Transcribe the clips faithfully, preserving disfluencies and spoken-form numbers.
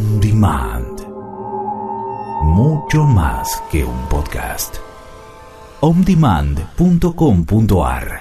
On Demand. Mucho más que un podcast. on demand punto com punto a r.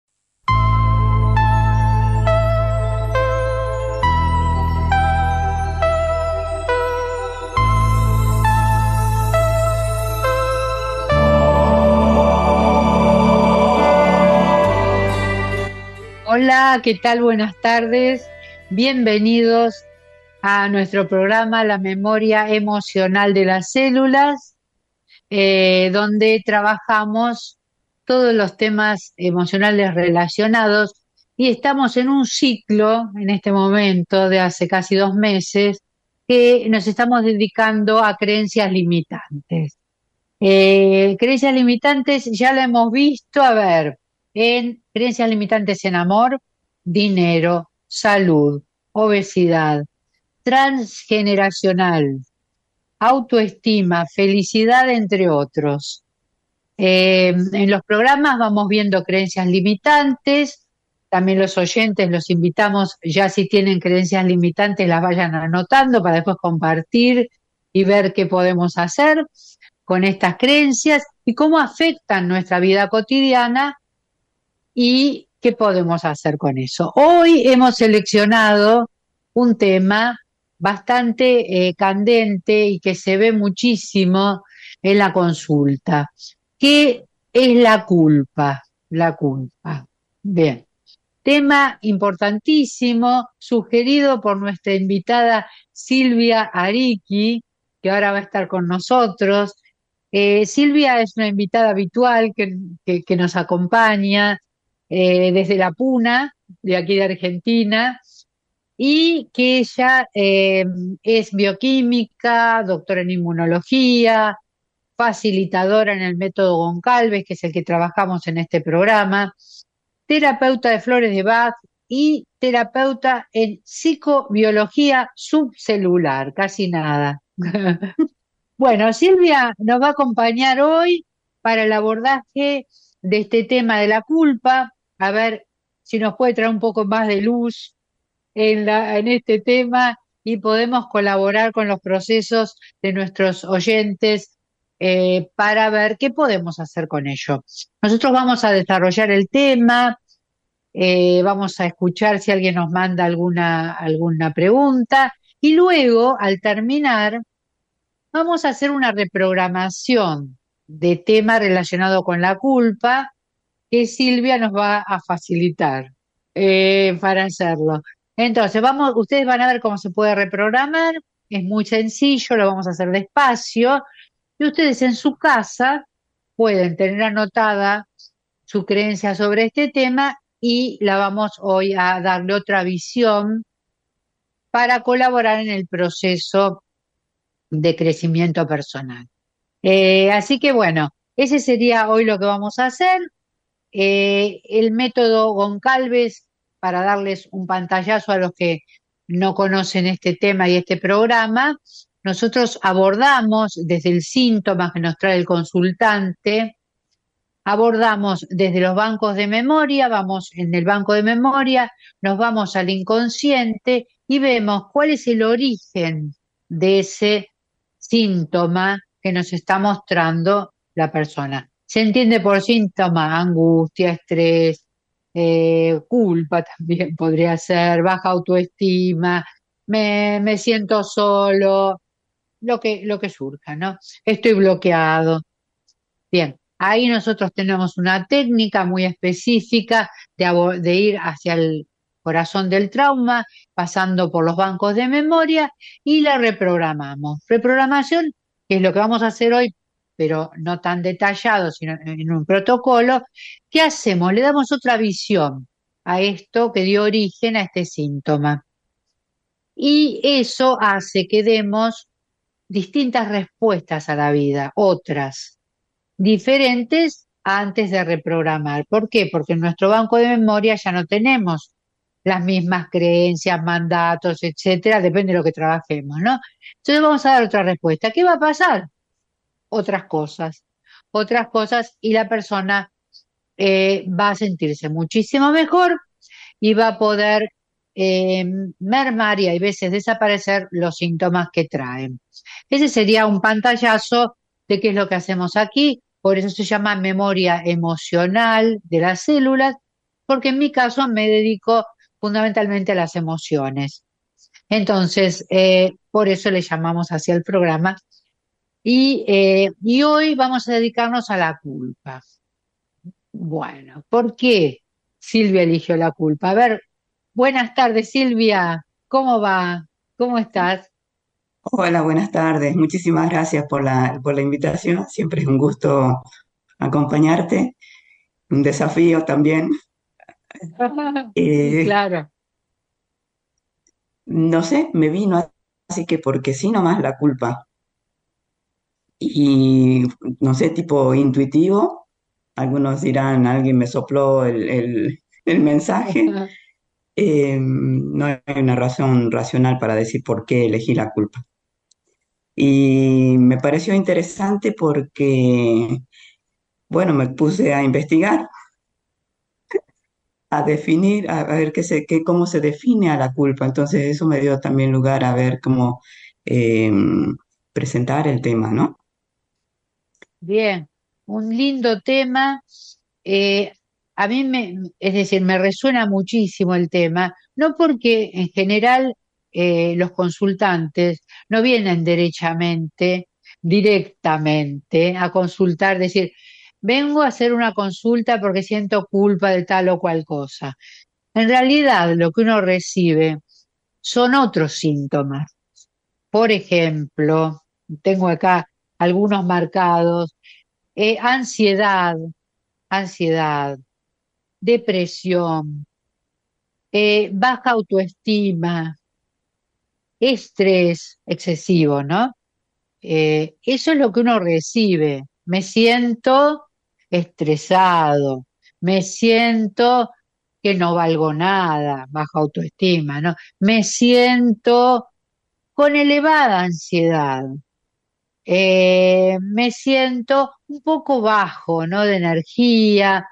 Hola, ¿qué tal? Buenas tardes. Bienvenidos a nuestro programa La Memoria Emocional de las Células, eh, donde trabajamos todos los temas emocionales relacionados y estamos en un ciclo en este momento de hace casi dos meses que nos estamos dedicando a creencias limitantes. Eh, creencias limitantes ya lo hemos visto, a ver, en creencias limitantes en amor, dinero, salud, obesidad, transgeneracional, autoestima, felicidad, entre otros. Eh, en los programas vamos viendo creencias limitantes, también los oyentes los invitamos, ya si tienen creencias limitantes las vayan anotando para después compartir y ver qué podemos hacer con estas creencias y cómo afectan nuestra vida cotidiana y qué podemos hacer con eso. Hoy hemos seleccionado un tema bastante eh, candente y que se ve muchísimo en la consulta, que es la culpa, la culpa. Bien, tema importantísimo, sugerido por nuestra invitada Silvia Ariqui, que ahora va a estar con nosotros. Eh, Silvia es una invitada habitual que, que, que nos acompaña eh, desde La Puna, de aquí de Argentina, y que ella eh, es bioquímica, doctora en inmunología, facilitadora en el método Goncalves, que es el que trabajamos en este programa, terapeuta de flores de Bach y terapeuta en psicobiología subcelular, casi nada. Bueno, Silvia nos va a acompañar hoy para el abordaje de este tema de la culpa, a ver si nos puede traer un poco más de luz en, la, en este tema y podemos colaborar con los procesos de nuestros oyentes eh, para ver qué podemos hacer con ello. Nosotros vamos a desarrollar el tema, eh, vamos a escuchar si alguien nos manda alguna, alguna pregunta y luego, al terminar, vamos a hacer una reprogramación de tema relacionado con la culpa que Silvia nos va a facilitar eh, para hacerlo. Entonces, vamos, ustedes van a ver cómo se puede reprogramar, es muy sencillo, lo vamos a hacer despacio, y ustedes en su casa pueden tener anotada su creencia sobre este tema y la vamos hoy a darle otra visión para colaborar en el proceso de crecimiento personal. Eh, así que bueno, ese sería hoy lo que vamos a hacer. Eh, el método Goncalves, para darles un pantallazo a los que no conocen este tema y este programa, nosotros abordamos desde el síntoma que nos trae el consultante, abordamos desde los bancos de memoria, vamos en el banco de memoria, nos vamos al inconsciente y vemos cuál es el origen de ese síntoma que nos está mostrando la persona. Se entiende por síntoma angustia, estrés, eh, culpa también podría ser, baja autoestima, me, me siento solo, lo que, lo que surja, ¿no? Estoy bloqueado. Bien, ahí nosotros tenemos una técnica muy específica de, de ir hacia el corazón del trauma, pasando por los bancos de memoria y la reprogramamos. Reprogramación, que es lo que vamos a hacer hoy, pero no tan detallado, sino en un protocolo. ¿Qué hacemos? Le damos otra visión a esto que dio origen a este síntoma. Y eso hace que demos distintas respuestas a la vida, otras, diferentes antes de reprogramar. ¿Por qué? Porque en nuestro banco de memoria ya no tenemos las mismas creencias, mandatos, etcétera, depende de lo que trabajemos, ¿no? Entonces vamos a dar otra respuesta. ¿Qué va a pasar? Otras cosas, otras cosas y la persona eh, va a sentirse muchísimo mejor y va a poder eh, mermar y hay veces desaparecer los síntomas que traen. Ese sería un pantallazo de qué es lo que hacemos aquí, por eso se llama memoria emocional de las células, porque en mi caso me dedico fundamentalmente a las emociones. Entonces, eh, por eso le llamamos así al programa. Y, eh, y hoy vamos a dedicarnos a la culpa. Bueno, ¿por qué Silvia eligió la culpa? A ver, buenas tardes, Silvia. ¿Cómo va? ¿Cómo estás? Hola, buenas tardes. Muchísimas gracias por la, por la invitación. Siempre es un gusto acompañarte, un desafío también. Eh, Claro. no sé, me vino así que porque sí nomás la culpa. Y no sé, tipo intuitivo. Algunos dirán, alguien me sopló el, el- el mensaje. Eh, no hay una razón racional para decir por qué elegí la culpa. Y me pareció interesante porque, bueno, me puse a investigar, a definir, a, a ver qué se, qué, cómo se define a la culpa. Entonces eso me dio también lugar a ver cómo eh, presentar el tema, ¿no? Bien, un lindo tema. Eh, a mí me, es decir, me resuena muchísimo el tema, no porque en general eh, los consultantes no vienen derechamente, directamente a consultar, decir, vengo a hacer una consulta porque siento culpa de tal o cual cosa. En realidad, lo que uno recibe son otros síntomas. Por ejemplo, tengo acá algunos marcados. Eh, ansiedad, ansiedad, depresión, eh, baja autoestima, estrés excesivo, ¿no? Eh, eso es lo que uno recibe. Me siento estresado, me siento que no valgo nada, baja autoestima, ¿no? Me siento con elevada ansiedad. Eh, me siento un poco bajo, ¿no? De energía,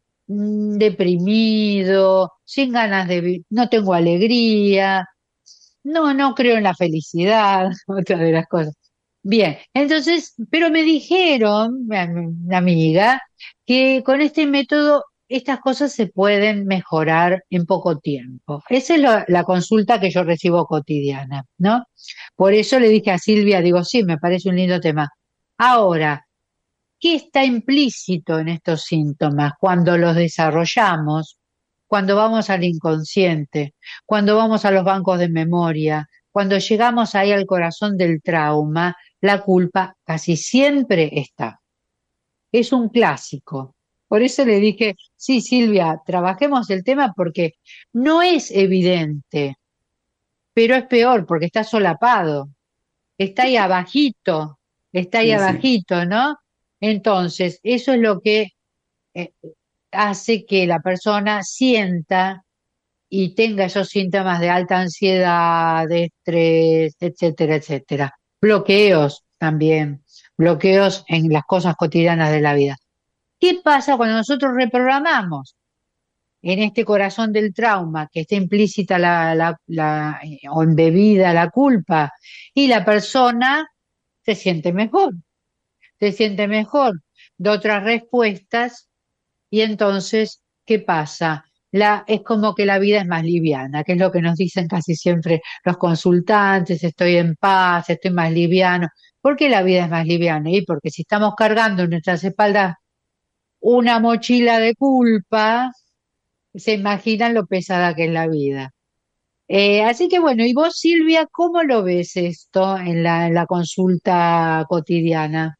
mm, deprimido, sin ganas de vivir, no tengo alegría, no, no creo en la felicidad, otra de las cosas. Bien, entonces, pero me dijeron, mi am- una amiga, que con este método estas cosas se pueden mejorar en poco tiempo. Esa es la, la consulta que yo recibo cotidiana, ¿no? Por eso le dije a Silvia, digo, sí, me parece un lindo tema. Ahora, ¿qué está implícito en estos síntomas cuando los desarrollamos, cuando vamos al inconsciente, cuando vamos a los bancos de memoria, cuando llegamos ahí al corazón del trauma? La culpa casi siempre está. Es un clásico. Por eso le dije, sí, Silvia, trabajemos el tema porque no es evidente, pero es peor porque está solapado, está ahí abajito, está ahí Sí, sí. abajito, ¿no? Entonces, eso es lo que eh, hace que la persona sienta y tenga esos síntomas de alta ansiedad, de estrés, etcétera, etcétera. Bloqueos también, bloqueos en las cosas cotidianas de la vida. ¿Qué pasa cuando nosotros reprogramamos en este corazón del trauma que está implícita la, la, la, eh, o embebida la culpa y la persona se siente mejor, se siente mejor, da otras respuestas y entonces, ¿qué pasa? La, es como que la vida es más liviana, que es lo que nos dicen casi siempre los consultantes, estoy en paz, estoy más liviano. ¿Por qué la vida es más liviana? Y porque si estamos cargando en nuestras espaldas una mochila de culpa, se imaginan lo pesada que es la vida. Eh, así que bueno, y vos, Silvia, ¿cómo lo ves esto en la, en la consulta cotidiana?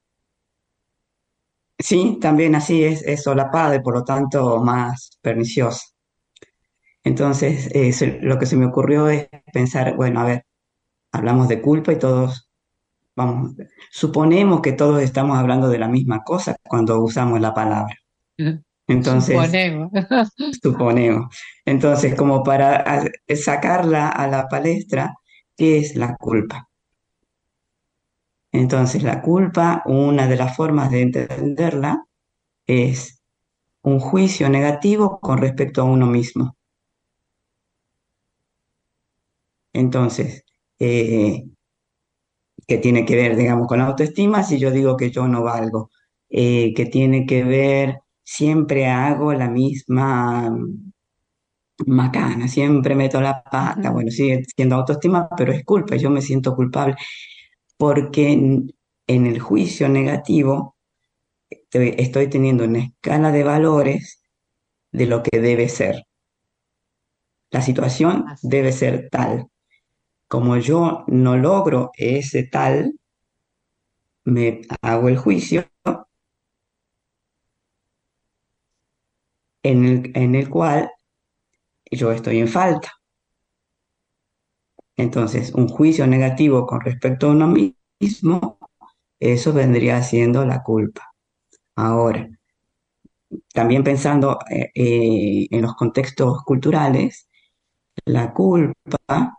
Sí, también así es, es solapado y por lo tanto más pernicioso. Entonces, eh, se- lo que se me ocurrió es pensar, bueno, a ver, hablamos de culpa y todos, vamos, suponemos que todos estamos hablando de la misma cosa cuando usamos la palabra. Entonces, Suponemos. suponemos. Entonces, como para a- sacarla a la palestra, ¿qué es la culpa? Entonces, la culpa, una de las formas de entenderla es un juicio negativo con respecto a uno mismo. Entonces, eh, ¿qué tiene que ver, digamos, con la autoestima si yo digo que yo no valgo? Eh, ¿qué tiene que ver, siempre hago la misma macana, siempre meto la pata? Ujú. Bueno, sigue siendo autoestima, pero es culpa, yo me siento culpable porque en, en el juicio negativo te- estoy teniendo una escala de valores de lo que debe ser. La situación Así. debe ser tal. Como yo no logro ese tal, me hago el juicio en el, en el cual yo estoy en falta. Entonces, un juicio negativo con respecto a uno mismo, eso vendría siendo la culpa. Ahora, también pensando eh, eh, en los contextos culturales, la culpa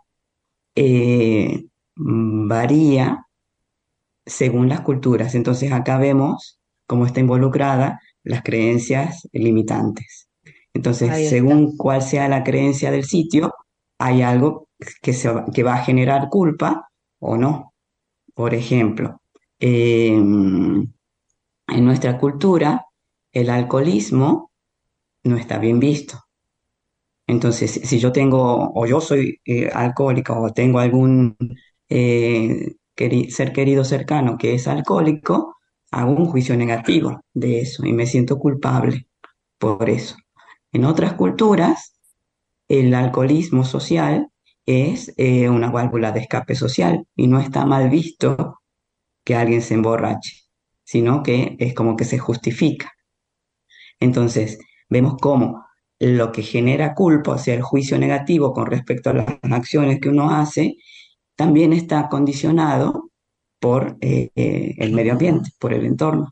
eh, varía según las culturas. Entonces acá vemos cómo está involucrada las creencias limitantes. Entonces, Ahí está. según cuál sea la creencia del sitio, hay algo que, se va, que va a generar culpa o no. Por ejemplo, eh, en nuestra cultura, el alcoholismo no está bien visto. Entonces, si yo tengo, o yo soy eh, alcohólica, o tengo algún eh, queri- ser querido cercano que es alcohólico, hago un juicio negativo de eso y me siento culpable por eso. En otras culturas, el alcoholismo social es eh, una válvula de escape social y no está mal visto que alguien se emborrache, sino que es como que se justifica. Entonces, vemos cómo lo que genera culpa, o sea, el juicio negativo con respecto a las acciones que uno hace, también está condicionado por eh, eh, el medio ambiente, por el entorno.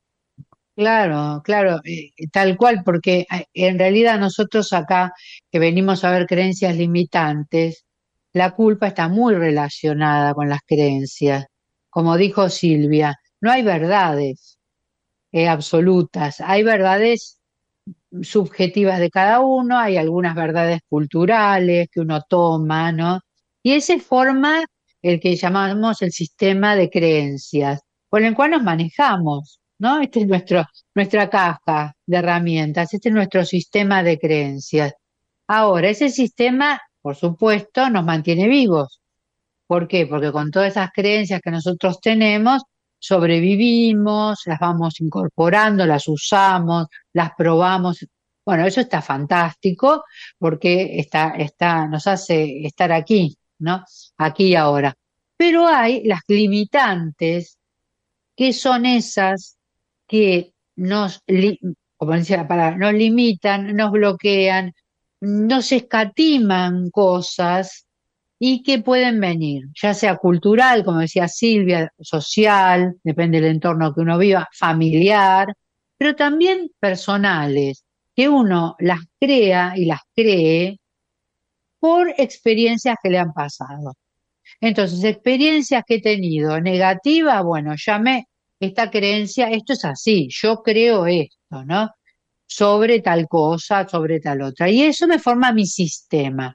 Claro, claro, eh, tal cual, porque eh, en realidad nosotros acá que venimos a ver creencias limitantes, la culpa está muy relacionada con las creencias. Como dijo Silvia, no hay verdades eh, absolutas, hay verdades subjetivas de cada uno, hay algunas verdades culturales que uno toma, ¿no? Y ese forma el que llamamos el sistema de creencias, con el cual nos manejamos, ¿no? Este es nuestro, nuestra caja de herramientas, este es nuestro sistema de creencias. Ahora, ese sistema, por supuesto, nos mantiene vivos. ¿Por qué? Porque con todas esas creencias que nosotros tenemos, sobrevivimos, las vamos incorporando, las usamos, las probamos. Bueno, eso está fantástico porque está, está, nos hace estar aquí, ¿no? Aquí y ahora. Pero hay las limitantes, que son esas que nos, li- como decía la palabra, nos limitan, nos bloquean, nos escatiman cosas y que pueden venir, ya sea cultural, como decía Silvia, social, depende del entorno que uno viva, familiar, pero también personales, que uno las crea y las cree por experiencias que le han pasado. Entonces, experiencias que he tenido negativas, bueno, llamé esta creencia, esto es así, yo creo esto, ¿no? Sobre tal cosa, sobre tal otra. Y eso me forma mi sistema.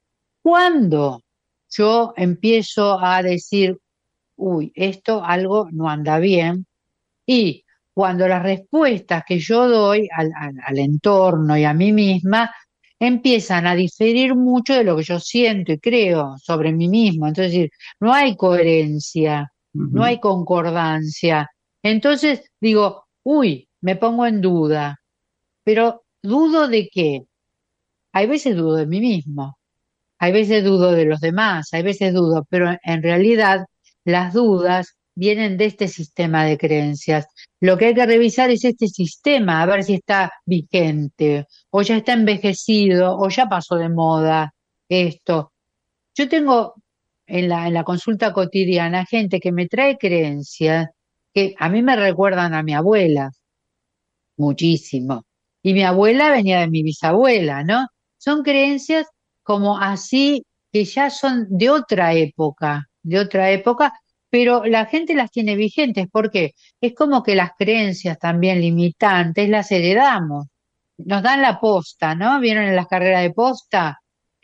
Cuando yo empiezo a decir, uy, esto algo no anda bien, y cuando las respuestas que yo doy al, al, al entorno y a mí misma empiezan a diferir mucho de lo que yo siento y creo sobre mí mismo. Entonces, es decir, no hay coherencia, no hay Ujú, concordancia. Entonces digo, uy, me pongo en duda, pero ¿dudo de qué? Hay veces dudo de mí mismo. Hay veces dudo de los demás, hay veces dudo, pero en realidad las dudas vienen de este sistema de creencias. Lo que hay que revisar es este sistema, a ver si está vigente, o ya está envejecido, o ya pasó de moda esto. Yo tengo en la, en la consulta cotidiana gente que me trae creencias que a mí me recuerdan a mi abuela muchísimo. Y mi abuela venía de mi bisabuela, ¿no? Son creencias como así que ya son de otra época, de otra época, pero la gente las tiene vigentes porque es como que las creencias también limitantes las heredamos. Nos dan la posta, ¿no? ¿Vieron en las carreras de posta?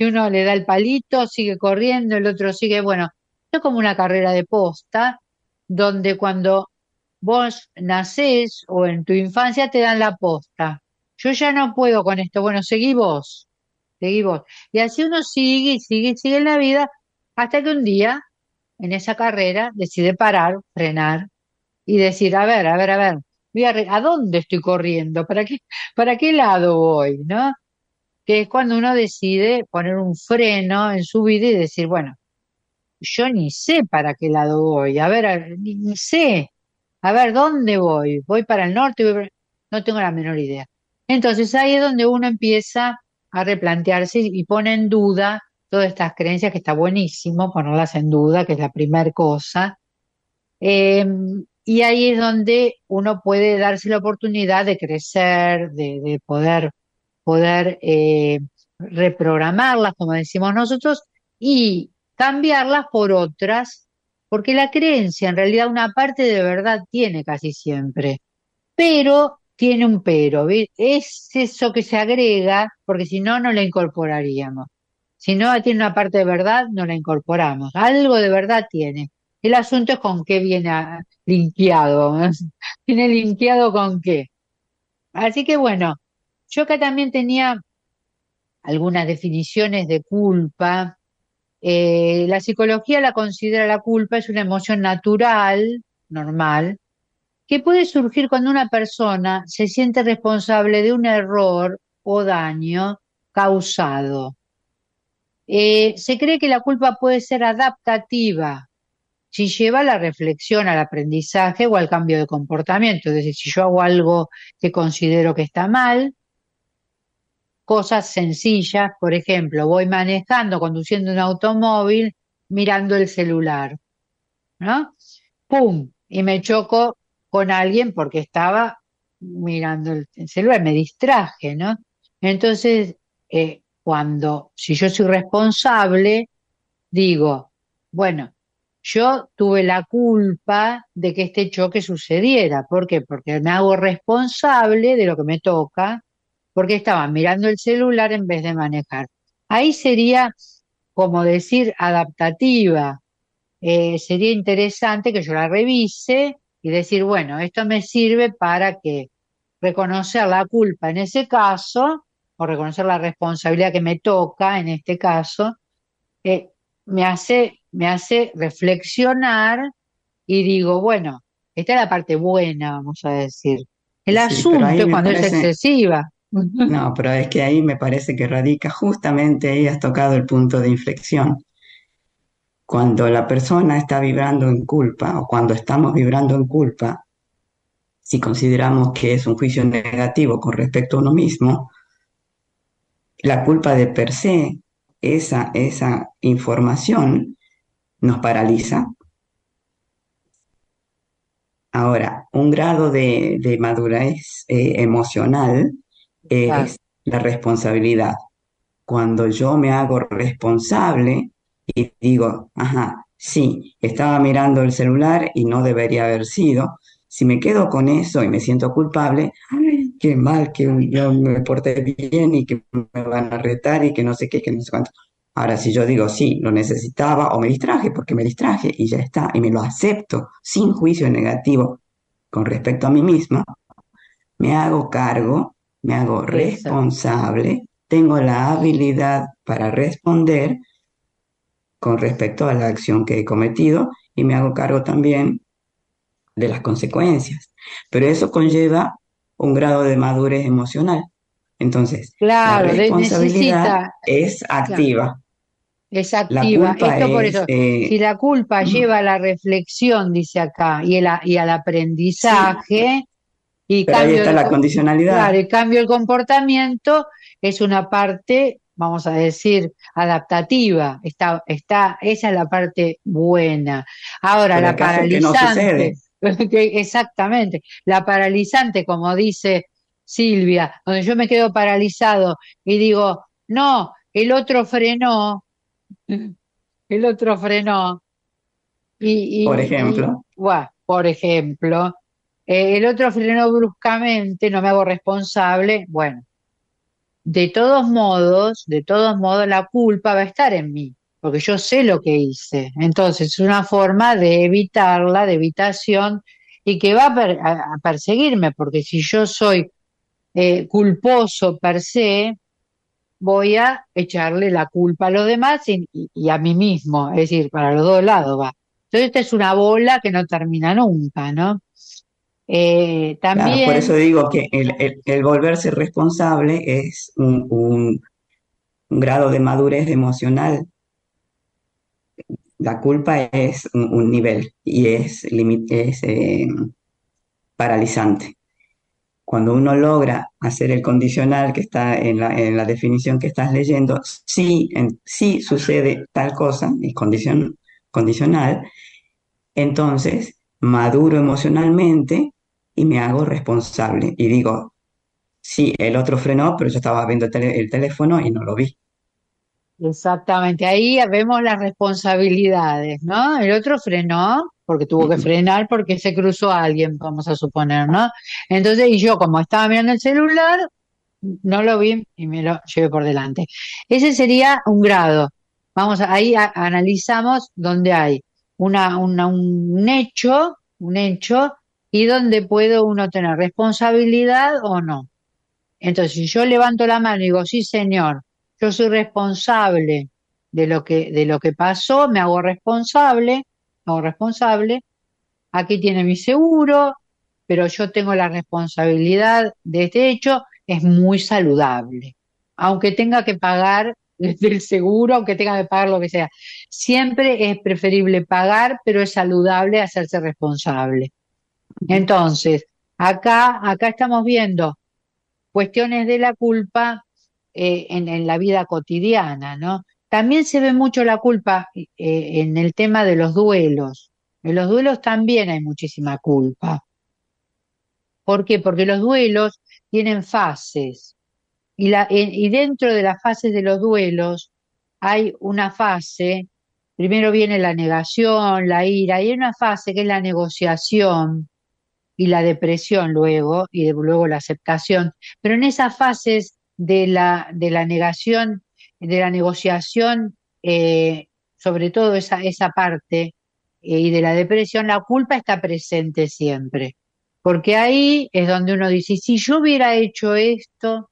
que uno le da el palito, sigue corriendo, el otro sigue, bueno, esto es como una carrera de posta, donde cuando vos nacés o en tu infancia te dan la posta. Yo ya no puedo con esto, bueno, seguí vos, seguí vos. Y así uno sigue y sigue y sigue en la vida hasta que un día, en esa carrera, decide parar, frenar y decir, a ver, a ver, a ver, voy a, re- ¿a dónde estoy corriendo? ¿Para qué, para qué lado voy? ¿No? Que es cuando uno decide poner un freno en su vida y decir, bueno, yo ni sé para qué lado voy, a ver, a- ni, ni sé, a ver, ¿dónde voy? ¿Voy para el norte? Voy para- No tengo la menor idea. Entonces ahí es donde uno empieza a replantearse y pone en duda todas estas creencias, que está buenísimo ponerlas en duda, que es la primera cosa. Eh, y ahí es donde uno puede darse la oportunidad de crecer, de, de poder, poder eh, reprogramarlas, como decimos nosotros, y cambiarlas por otras, porque la creencia en realidad una parte de verdad tiene casi siempre, pero tiene un pero, ¿ve? Es eso que se agrega, porque si no, no la incorporaríamos. Si no tiene una parte de verdad, no la incorporamos. Algo de verdad tiene. El asunto es con qué viene a- linkeado. ¿No? ¿Viene linkeado con qué? Así que bueno, yo acá también tenía algunas definiciones de culpa. Eh, la psicología la considera la culpa es una emoción natural, normal, que puede surgir cuando una persona se siente responsable de un error o daño causado. Eh, se cree que la culpa puede ser adaptativa si lleva a la reflexión, al aprendizaje o al cambio de comportamiento. Es decir, si yo hago algo que considero que está mal, cosas sencillas, por ejemplo, voy manejando, conduciendo un automóvil, mirando el celular, ¿no? ¡Pum! Y me choco con alguien porque estaba mirando el, el celular, me distraje, ¿no? Entonces, eh, cuando, si yo soy responsable, digo, bueno, yo tuve la culpa de que este choque sucediera. ¿Por qué? Porque me hago responsable de lo que me toca, porque estaba mirando el celular en vez de manejar. Ahí sería, como decir, adaptativa. Eh, sería interesante que yo la revise y decir, bueno, esto me sirve para que reconocer la culpa en ese caso, o reconocer la responsabilidad que me toca en este caso, eh, me hace, me hace reflexionar y digo, bueno, esta es la parte buena, vamos a decir. El Sí, pero asunto ahí es me cuando es parece, excesiva. no, pero es que ahí me parece que radica justamente, ahí has tocado el punto de inflexión. Cuando la persona está vibrando en culpa o cuando estamos vibrando en culpa, si consideramos que es un juicio negativo con respecto a uno mismo, la culpa de per se, esa, esa información nos paraliza. Ahora, un grado de, de madurez eh, emocional Claro, es la responsabilidad. Cuando yo me hago responsable y digo, ajá, sí, estaba mirando el celular y no debería haber sido, si me quedo con eso y me siento culpable, ay, qué mal que yo me porté bien y que me van a retar y que no sé qué, que no sé cuánto. Ahora, si yo digo, sí, lo necesitaba o me distraje porque me distraje y ya está, y me lo acepto sin juicio negativo con respecto a mí misma, me hago cargo, me hago esa, responsable, tengo la habilidad para responder con respecto a la acción que he cometido y me hago cargo también de las consecuencias. Pero eso conlleva un grado de madurez emocional. Entonces, la claro, de- responsabilidad necesita, es claro, activa, es la activa. culpa Esto por es, eso, si eh, la culpa lleva a la reflexión, dice acá, y, el a- y al sí, aprendizaje, y pero ahí cambio está de, la co- condicionalidad. claro, y cambio el comportamiento, es una parte, vamos a decir, adaptativa. Está, está, esa es la parte buena. Ahora, Pero la el caso es que no paralizante, sucede. que exactamente, la paralizante, como dice Silvia, donde yo me quedo paralizado y digo, no, el otro frenó, el otro frenó, Por y, y, y ejemplo, buah, por ejemplo, eh, el otro frenó bruscamente, no me hago responsable, bueno, de todos modos, de todos modos la culpa va a estar en mí, porque yo sé lo que hice. Entonces es una forma de evitarla, de evitación, y que va a, per- a- a perseguirme, porque si yo soy eh, culposo per se, voy a echarle la culpa a los demás y, y- y a mí mismo, es decir, para los dos lados va. Entonces esta es una bola que no termina nunca, ¿no? Eh, Claro, por eso también, digo que el, el- el volverse responsable es un, un- un grado de madurez emocional. La culpa es un, un nivel y es, limi- es eh, paralizante. Cuando uno logra hacer el condicional que está en la, en la definición que estás leyendo, sí, en- sí sucede tal cosa, es condicion- condicional, entonces maduro emocionalmente y me hago responsable. Y digo, sí, el otro frenó, pero yo estaba viendo el, tele- el teléfono y no lo vi. exactamente, ahí vemos las responsabilidades, ¿no? El otro frenó porque tuvo que Ujú. frenar porque se cruzó a alguien, vamos a suponer, ¿no? Entonces, y yo como estaba mirando el celular, no lo vi y me lo llevé por delante. Ese sería un grado. Vamos, a- ahí a- analizamos donde hay una, una- un hecho, un hecho, y donde puede uno tener responsabilidad o no. Entonces, si yo levanto la mano y digo, sí, señor, yo soy responsable de lo que, de lo que pasó, me hago responsable, me hago responsable, aquí tiene mi seguro, pero yo tengo la responsabilidad de este hecho, es muy saludable. Aunque tenga que pagar del seguro, aunque tenga que pagar lo que sea. Siempre es preferible pagar, pero es saludable hacerse responsable. Entonces, acá, acá estamos viendo cuestiones de la culpa eh, en, en la vida cotidiana, ¿no? También se ve mucho la culpa eh, en el tema de los duelos. En los duelos también hay muchísima culpa. ¿Por qué? Porque los duelos tienen fases y, la, en- y dentro de las fases de los duelos hay una fase, primero viene la negación, la ira, y hay una fase que es la negociación y la depresión luego, y de- luego la aceptación. Pero en esas fases de la, de la negación, de la negociación, eh, sobre todo esa, esa parte, eh, y de la depresión, la culpa está presente siempre. Porque ahí es donde uno dice, "¿Y si yo hubiera hecho esto,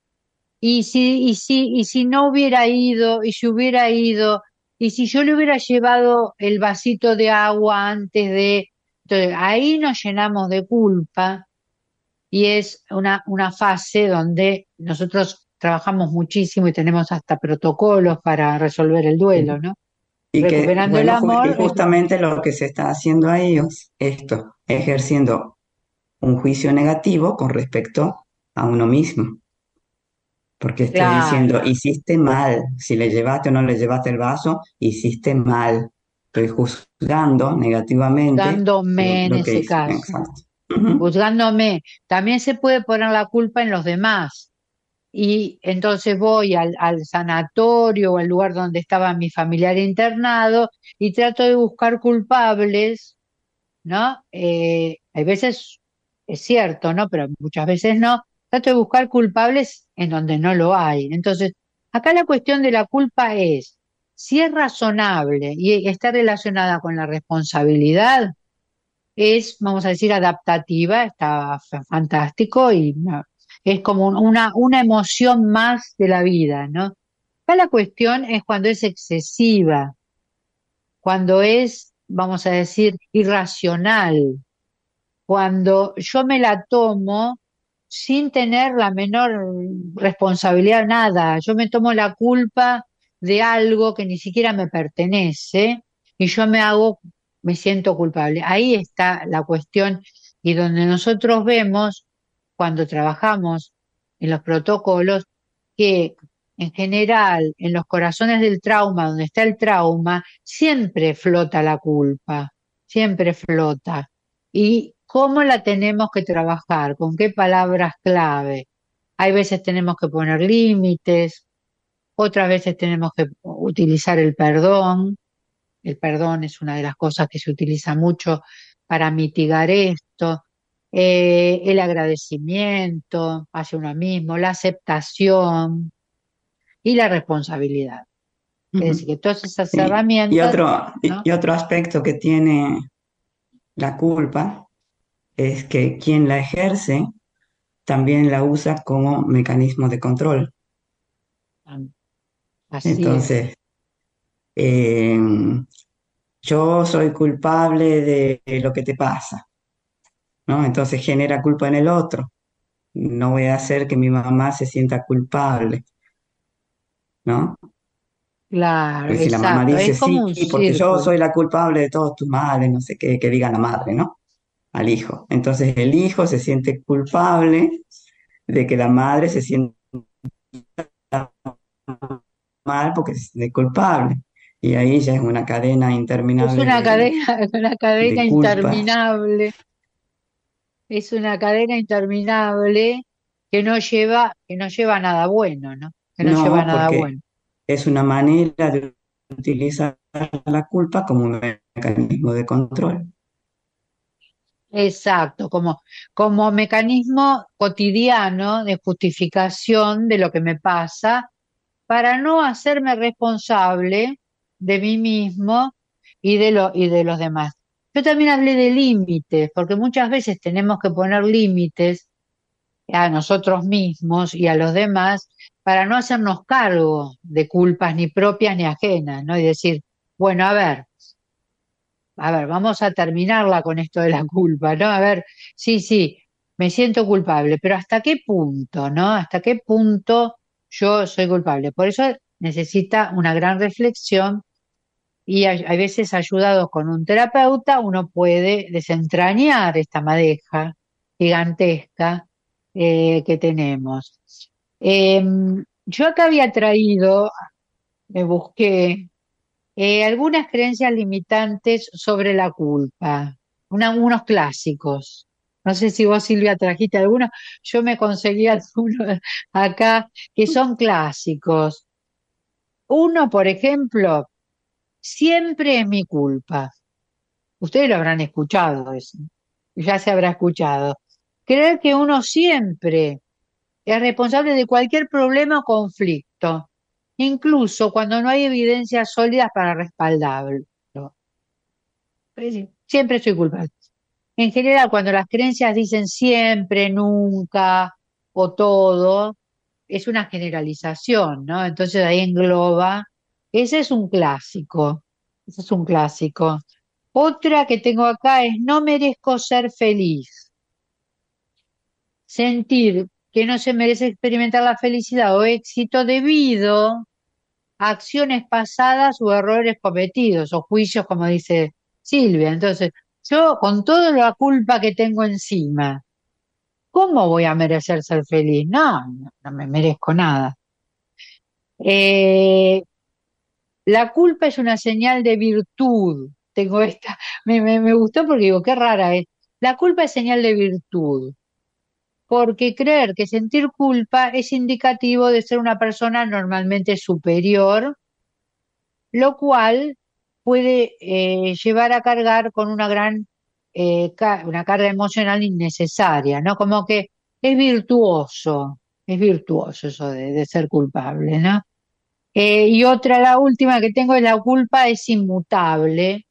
y si, y si, y si no hubiera ido, y si hubiera ido, y si yo le hubiera llevado el vasito de agua antes de... Entonces, ahí nos llenamos de culpa y es una, una fase donde nosotros trabajamos muchísimo y tenemos hasta protocolos para resolver el duelo, ¿no? Y que, Recuperando el bueno, ju- y amor, es- justamente lo que se está haciendo ahí es esto, ejerciendo un juicio negativo con respecto a uno mismo, porque estoy diciendo, claro, hiciste mal, si le llevaste o no le llevaste el vaso, hiciste mal. Estoy juzgando negativamente lo, juzgándome en lo que ese hice. caso, Exacto. Ujú. juzgándome. También se puede poner la culpa en los demás. Y entonces voy al, al sanatorio o al lugar donde estaba mi familiar internado y trato de buscar culpables, ¿no? Eh, hay veces es cierto, ¿no? Pero muchas veces no. Trato de buscar culpables en donde no lo hay. Entonces, acá la cuestión de la culpa es si es razonable y está relacionada con la responsabilidad, es, vamos a decir, adaptativa, está f- fantástico y no, es como un- una, una emoción más de la vida, ¿no? Acá la cuestión es cuando es excesiva, cuando es, vamos a decir, irracional, cuando yo me la tomo sin tener la menor responsabilidad, nada, yo me tomo la culpa de algo que ni siquiera me pertenece y yo me hago, me siento culpable. Ahí está la cuestión y donde nosotros vemos cuando trabajamos en los protocolos que en general en los corazones del trauma, donde está el trauma, siempre flota la culpa, siempre flota. ¿Y cómo la tenemos que trabajar? ¿Con qué palabras clave? Hay veces tenemos que poner límites, otras veces tenemos que utilizar el perdón. El perdón es una de las cosas que se utiliza mucho para mitigar esto. eh, el agradecimiento hacia uno mismo, la aceptación y la responsabilidad. Es decir, Ujú. que todas esas Y, y herramientas, otro, y, ¿no? y otro aspecto que tiene la culpa es que quien la ejerce también la usa como mecanismo de control. Así es. Entonces, eh, yo soy culpable de lo que te pasa, ¿no? Entonces genera culpa en el otro. No voy a hacer que mi mamá se sienta culpable, ¿no? Claro, Porque si la mamá exacto. dice, Es sí, como un porque yo círculo. soy la culpable de todos tus males, no sé qué, que diga la madre, ¿no? Al hijo. Entonces el hijo se siente culpable de que la madre se sienta mal porque se siente culpable. Y ahí ya es una cadena Es interminable una de, cadena, una cadena de culpa. interminable. Es una cadena interminable que no lleva, que no lleva a nada bueno, ¿no? Que no lleva a No, nada porque bueno. es una manera de utilizar la culpa como un mecanismo de control. Exacto, como, como mecanismo cotidiano de justificación de lo que me pasa para no hacerme responsable de mí mismo y de lo, y de los demás. Yo también hablé de límites, porque muchas veces tenemos que poner límites a nosotros mismos y a los demás para no hacernos cargo de culpas ni propias ni ajenas, ¿no? Y decir, bueno, a ver, a ver, vamos a terminarla con esto de la culpa, ¿no? A ver, sí, sí, me siento culpable, pero ¿hasta qué punto, no? ¿Hasta qué punto yo soy culpable? Por eso necesita una gran reflexión y a, a veces ayudados con un terapeuta uno puede desentrañar esta madeja gigantesca eh, que tenemos. Em, yo acá había traído, me busqué eh, algunas creencias limitantes sobre la culpa, una- unos clásicos. No sé si vos, Silvia, trajiste algunos. Yo me conseguí algunos acá que son clásicos. Uno, por ejemplo, siempre es mi culpa. Ustedes lo habrán escuchado eso. Ya se habrá escuchado. Creer que uno siempre es responsable de cualquier problema o conflicto, incluso cuando no hay evidencias sólidas para respaldarlo. Es decir, siempre soy culpable. En general, cuando las creencias dicen siempre, nunca o todo, es una generalización, ¿no? Entonces ahí engloba. Ese es un clásico. Ese es un clásico. Otra que tengo acá es no merezco ser feliz. Sentir que no se merece experimentar la felicidad o éxito debido a acciones pasadas o errores cometidos o juicios, como dice Silvia. Entonces, yo con toda la culpa que tengo encima, ¿cómo voy a merecer ser feliz? No, no, no me merezco nada. Eh, la culpa es una señal de virtud. Tengo esta, me, me, me gustó porque digo, qué rara es. La culpa es señal de virtud, porque creer que sentir culpa es indicativo de ser una persona normalmente superior, lo cual puede eh, llevar a cargar con una gran eh, ca- una carga emocional innecesaria, ¿no? Como que es virtuoso, es virtuoso eso de, de ser culpable, ¿no? Eh, y otra, la última que tengo es la culpa es inmutable,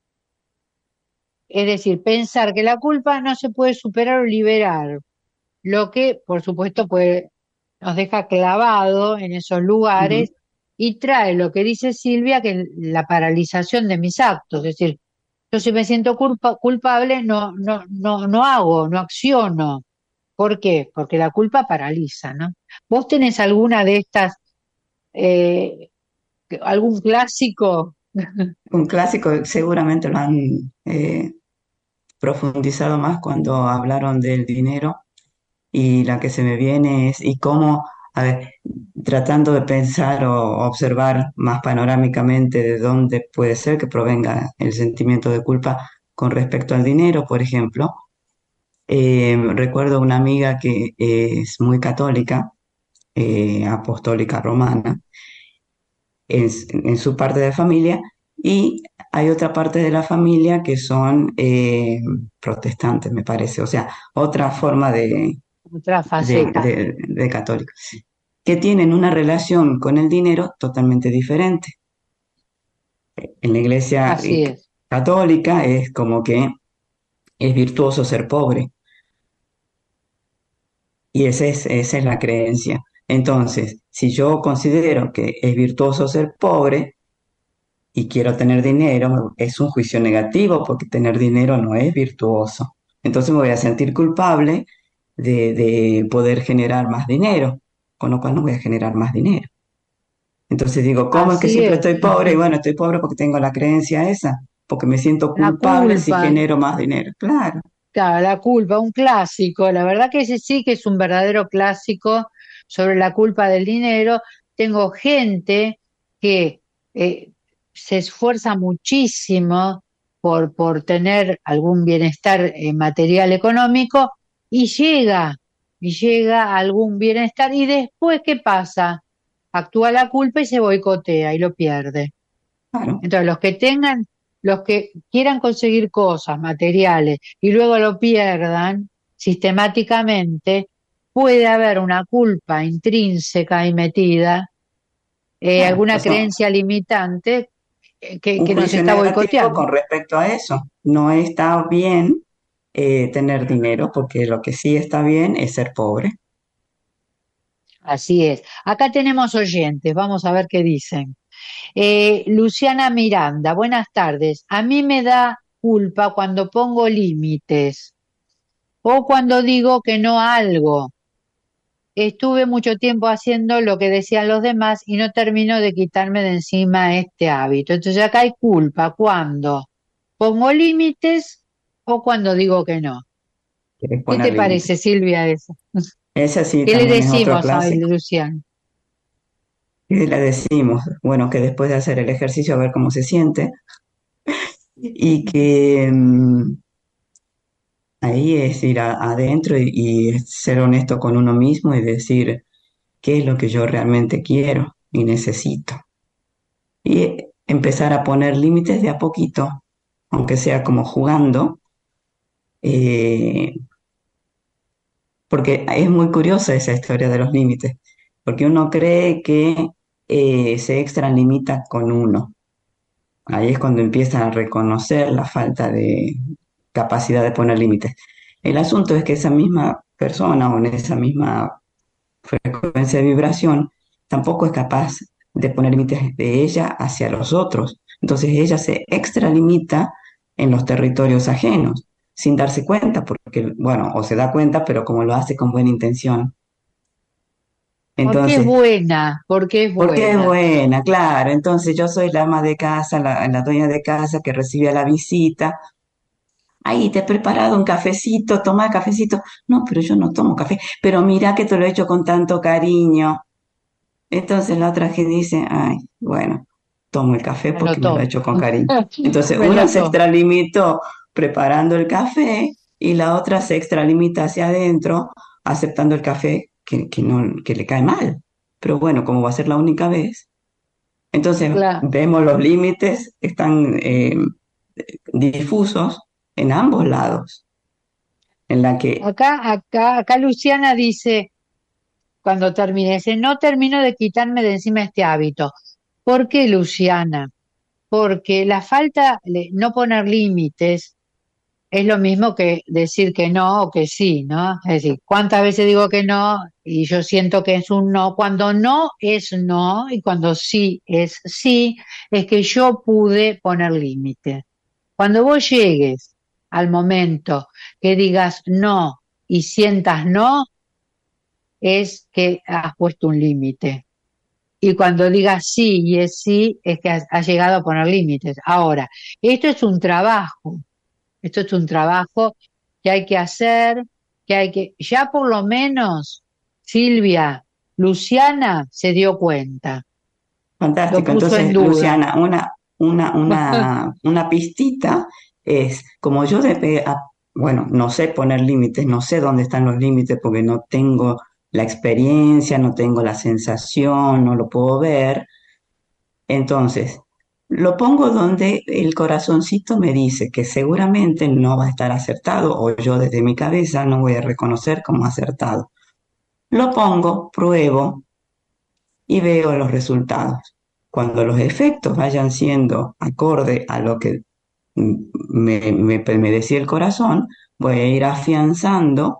es decir, pensar que la culpa no se puede superar o liberar, lo que, por supuesto, puede, nos deja clavado en esos Ujú. lugares y trae lo que dice Silvia, que es la paralización de mis actos. Es decir, yo si me siento culpa- culpable, no, no, no, no hago, no acciono. ¿Por qué? Porque la culpa paraliza, ¿no? ¿Vos tenés alguna de estas, eh, algún clásico? Un clásico, seguramente lo han eh, profundizado más cuando hablaron del dinero y la que se me viene es, y cómo, a ver, tratando de pensar o observar más panorámicamente de dónde puede ser que provenga el sentimiento de culpa con respecto al dinero, por ejemplo. Eh, recuerdo una amiga que es muy católica, eh, apostólica romana, en, en su parte de familia, Y hay otra parte de la familia que son eh, protestantes, me parece, o sea, otra forma de, Otra de, faceta. de, de católicos, que tienen una relación con el dinero totalmente diferente. En la iglesia Así eh, es. católica es como que es virtuoso ser pobre, y esa es, esa es la creencia. Entonces, si yo considero que es virtuoso ser pobre y quiero tener dinero, es un juicio negativo porque tener dinero no es virtuoso. Entonces me voy a sentir culpable de, de poder generar más dinero, con lo cual no voy a generar más dinero. Entonces digo, ¿cómo es que Así siempre es. estoy pobre? Y bueno, estoy pobre porque tengo la creencia esa, porque me siento La culpable si culpa, genero más dinero. Claro, claro, la culpa, un clásico. La verdad que ese sí que es un verdadero clásico sobre la culpa del dinero. Tengo gente que eh, se esfuerza muchísimo por, por tener algún bienestar eh, material económico y llega, y llega a algún bienestar y después, ¿qué pasa? Actúa la culpa y se boicotea y lo pierde. claro, Entonces, los que tengan, los que quieran conseguir cosas materiales y luego lo pierdan sistemáticamente, puede haber una culpa intrínseca ahí metida, eh, claro. O alguna sea, creencia limitante eh, que, un que nos juicio está negativo boicoteando. con respecto a eso. No está bien eh, tener dinero, porque lo que sí está bien es ser pobre. Así es. Acá tenemos oyentes, vamos a ver qué dicen. Eh, Luciana Miranda, buenas tardes. A mí me da culpa cuando pongo límites o cuando digo que no a algo. Estuve mucho tiempo haciendo lo que decían los demás y no termino de quitarme de encima este hábito. Entonces acá hay culpa cuando pongo límites o cuando digo que no. Quieres ¿Qué poner te límites. parece, Silvia, eso? Ese sí ¿Qué le también es otro decimos a clásico. Luciano? Y le decimos, bueno, que después de hacer el ejercicio a ver cómo se siente y que mm, ahí es ir a- adentro y, y ser honesto con uno mismo y decir qué es lo que yo realmente quiero y necesito. Y empezar a poner límites de a poquito, aunque sea como jugando, eh, porque es muy curiosa esa historia de los límites, porque uno cree que eh, se extralimita con uno. Ahí es cuando empiezan a reconocer la falta de capacidad de poner límites. El asunto es que esa misma persona o en esa misma frecuencia de vibración tampoco es capaz de poner límites de ella hacia los otros. Entonces ella se extralimita en los territorios ajenos sin darse cuenta, porque, bueno, o se da cuenta, pero como lo hace con buena intención. Porque es Entonces, buena, porque es porque es buena. buena, claro. Entonces yo soy la ama de casa, la, la dueña de casa que recibe a la visita. Ahí te he preparado un cafecito, toma cafecito. No, pero yo no tomo café. Pero mira que te lo he hecho con tanto cariño. Entonces la otra que dice, ay, bueno, tomo el café Me lo porque me lo he tomo. hecho con cariño. Entonces Me una lo se tomo. extralimitó preparando el café y la otra se extralimita hacia adentro aceptando el café que, que no, que le cae mal. Pero bueno, como va a ser la única vez, entonces Claro. vemos los límites, están eh, difusos en ambos lados, en la que, Acá, acá, acá Luciana dice, cuando termine, dice, no termino de quitarme de encima este hábito. ¿Por qué, Luciana? Porque la falta de no poner límites es lo mismo que decir que no o que sí, ¿no? Es decir, ¿cuántas veces digo que no y yo siento que es un no? Cuando no es no y cuando sí es sí, es que yo pude poner límites. Cuando vos llegues al momento que digas no y sientas no, es que has puesto un límite. Y cuando digas sí y es sí, es que has, has llegado a poner límites. Ahora, esto es un trabajo, esto es un trabajo que hay que hacer, que hay que, ya por lo menos, Silvia, Luciana se dio cuenta, lo fantástico. puso en Entonces, duda. Luciana, una, una, una, una pistita es, como yo de, a- bueno, no sé poner límites, no sé dónde están los límites porque no tengo la experiencia, no tengo la sensación, no lo puedo ver. Entonces, lo pongo donde el corazoncito me dice que seguramente no va a estar acertado o yo desde mi cabeza no voy a reconocer como acertado. Lo pongo, pruebo y veo los resultados. Cuando los efectos vayan siendo acorde a lo que me, me, me decía el corazón, voy a ir afianzándome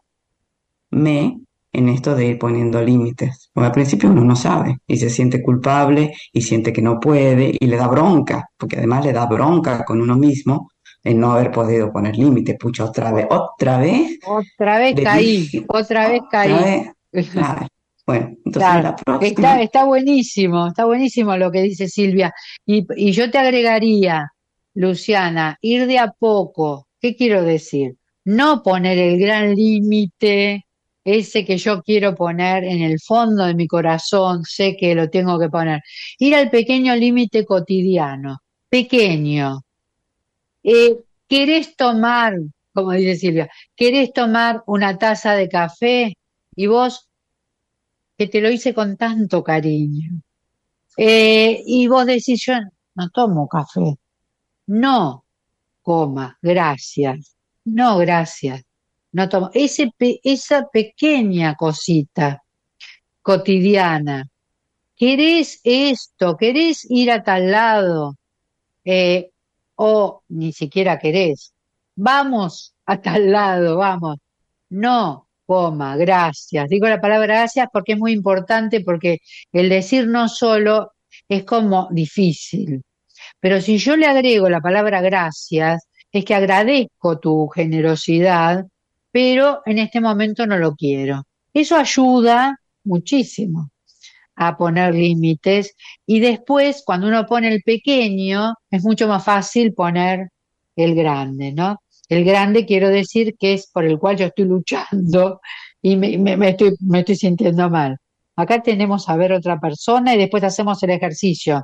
en esto de ir poniendo límites. Porque al principio uno no sabe y se siente culpable y siente que no puede y le da bronca, porque además le da bronca con uno mismo en no haber podido poner límites. Pucha, otra vez, otra vez, Otra vez le caí, dije, otra vez otra caí. vez. Claro. Bueno, entonces Claro, la está, próxima, está buenísimo, está buenísimo lo que dice Silvia. Y, y yo te agregaría, Luciana, ir de a poco. ¿Qué quiero decir? No poner el gran límite, ese que yo quiero poner en el fondo de mi corazón, sé que lo tengo que poner. Ir al pequeño límite cotidiano, pequeño. Eh, ¿querés tomar, como dice Silvia, querés tomar una taza de café? Y vos que te lo hice con tanto cariño. Eh, y vos decís, yo no tomo café. No, coma, gracias. No, gracias. No tomo. Ese, pe- esa pequeña cosita cotidiana. ¿Querés esto? ¿Querés ir a tal lado? Eh, o ni siquiera querés. Vamos a tal lado, vamos. No, coma, gracias. Digo la palabra gracias porque es muy importante, porque el decir no solo es como difícil. Pero si yo le agrego la palabra gracias, es que agradezco tu generosidad, pero en este momento no lo quiero. Eso ayuda muchísimo a poner límites y después cuando uno pone el pequeño es mucho más fácil poner el grande, ¿no? El grande quiero decir que es por el cual yo estoy luchando y me, me- me estoy, me estoy sintiendo mal. Acá tenemos a ver otra persona y después hacemos el ejercicio.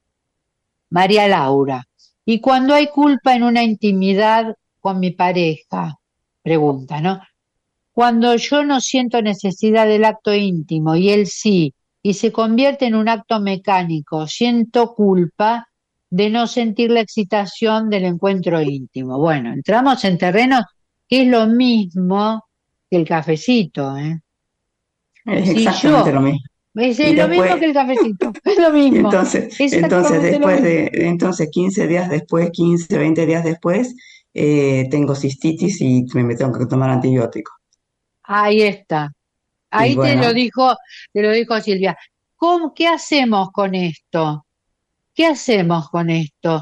María Laura. ¿Y cuando hay culpa en una intimidad con mi pareja? Pregunta, ¿no? Cuando yo no siento necesidad del acto íntimo y él sí, y se convierte en un acto mecánico, siento culpa de no sentir la excitación del encuentro íntimo. Bueno, entramos en terreno que es lo mismo que el cafecito, ¿eh? es Si exactamente yo, lo mismo. es Y lo mismo después, que el cafecito, es lo y mismo, entonces, entonces exactamente lo después mismo. de, entonces quince días después, quince veinte días después, eh, tengo cistitis y me tengo que tomar antibióticos. Ahí está. Y Ahí te lo bueno, dijo, te lo dijo Silvia. ¿Cómo, qué hacemos con esto? ¿Qué hacemos con esto?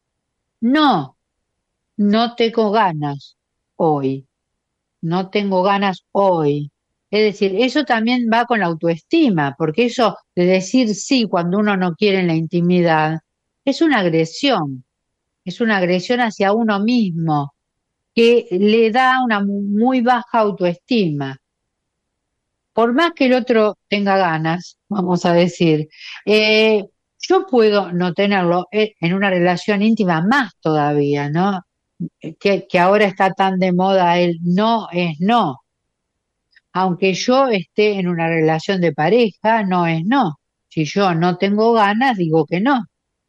No, no tengo ganas hoy, no tengo ganas hoy. Es decir, eso también va con la autoestima, porque eso de decir sí cuando uno no quiere en la intimidad es una agresión, es una agresión hacia uno mismo que le da una mu- muy baja autoestima. Por más que el otro tenga ganas, vamos a decir, eh, yo puedo no tenerlo eh, en una relación íntima más todavía, ¿no? Eh, Que, que ahora está tan de moda el no es no. Aunque yo esté en una relación de pareja, no es no. Si yo no tengo ganas, digo que no.